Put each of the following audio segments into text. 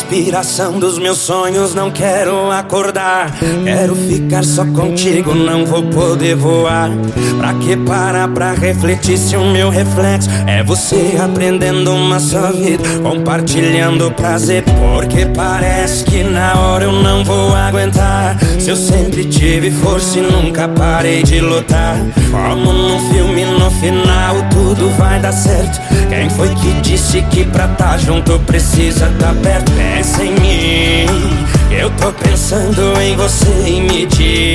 inspiração dos meus sonhos, não quero acordar. Quero ficar só contigo, não vou poder voar. Pra que parar pra refletir se o meu reflexo é você aprendendo uma só vida, compartilhando prazer? Porque parece que na hora eu não vou aguentar. Se eu sempre tive força e nunca parei de lutar. Como num filme, no final tudo vai dar certo. Quem foi que disse que pra tá junto precisa tá perto? Pensa em mim, eu tô pensando em você. E me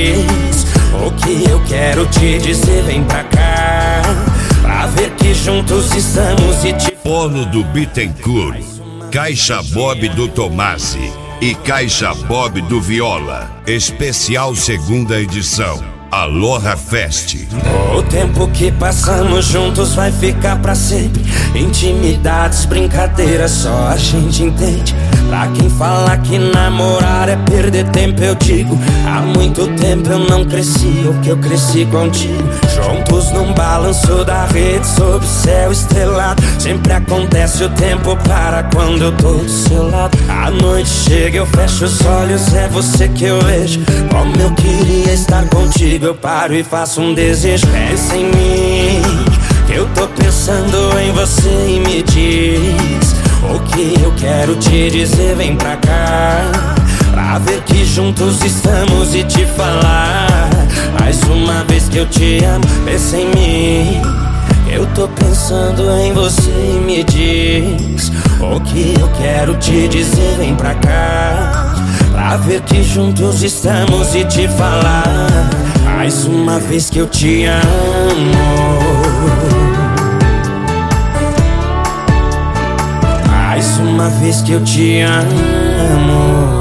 diz o que eu quero te dizer. Vem pra cá pra ver que juntos estamos e te... Polo do Bittencourt, Caixa Bob do Tomasi e Caixa Bob do Viola. Especial segunda edição. Aloha Fest. O tempo que passamos juntos vai ficar pra sempre. Intimidades, brincadeiras, só a gente entende. Pra quem fala que namorar é perder tempo, eu digo: há muito tempo eu não cresci o que eu cresci contigo. Juntos num balanço da rede sob céu estrelado. Sempre acontece, o tempo para quando eu tô do seu lado. A noite chega, eu fecho os olhos, é você que eu vejo. Como eu queria estar contigo, eu paro e faço um desejo. Pensa em mim, que eu tô pensando em você. E me diz o que eu quero te dizer. Vem pra cá pra ver que juntos estamos e te falar mais uma vez que eu te amo. Pensa em mim, eu tô pensando em você. E me diz o que eu quero te dizer. Vem pra cá pra ver que juntos estamos e te falar mais uma vez que eu te amo. Mais uma vez que eu te amo.